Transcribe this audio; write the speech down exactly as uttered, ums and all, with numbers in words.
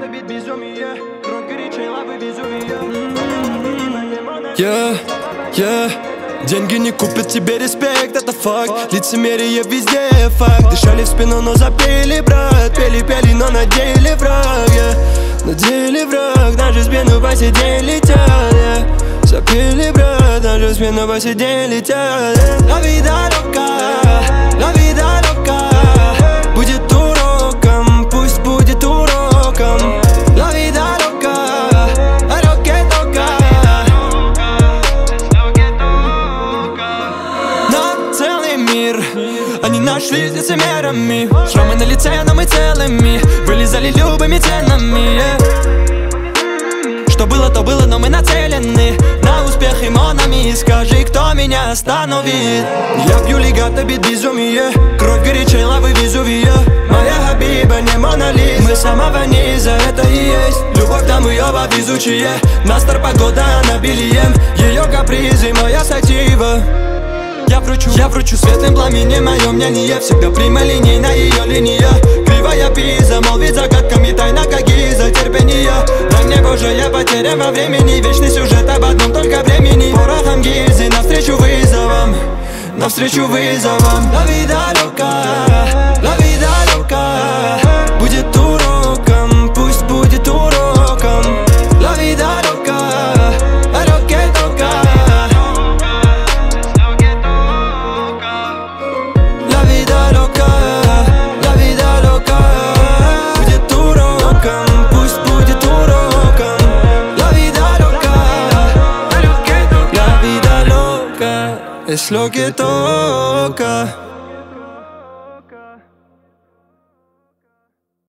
бит безумие, кровь горячей лавы Везувия. Yeah, yeah. Деньги не купят тебе респект, это факт. Лицемерие везде факт. Дышали в спину, но запели, брат. Пели-пели, но на деле враг, yeah. На деле враг, даже в спину по сей летят, yeah. Запели, брат, даже в спину по сей летят, yeah. La vida loca, la vida loca. Будет уроком, пусть будет уроком. La vida loca, a lo que toca. На целый мир они нашли с лицемерами. Шрамы на лице, но мы целыми. Вылезали любыми ценами, yeah. Что было, то было, но мы нацелены на успех и монами. Скажи, кто меня остановит. Я пью легато, бит безумие, кровь горячей лавы Везувия. Моя хабиба не монолит. Мы с самого низа, это и есть любовь, там мы оба везучие. Настор погода, она бельем. Ее капризы, моя сатива. Я вручу, я вручу светлым пламенем мое мнение. Всегда прямолинейна ее линия. Кривая пиза, молвит загадками тайна, как гиза терпения. Дай мне, Боже, я потерян во времени. Вечный сюжет об одном только времени. Порохом гильзы, навстречу вызовам, навстречу вызовам. La vida loca, la vida loca. Будет уроком, пусть будет уроком. La vida loca, a lo que toca. La vida loca, la vida loca. Будет уроком, пусть будет уроком. La vida loca, a lo que toca. La vida loca es lo que toca.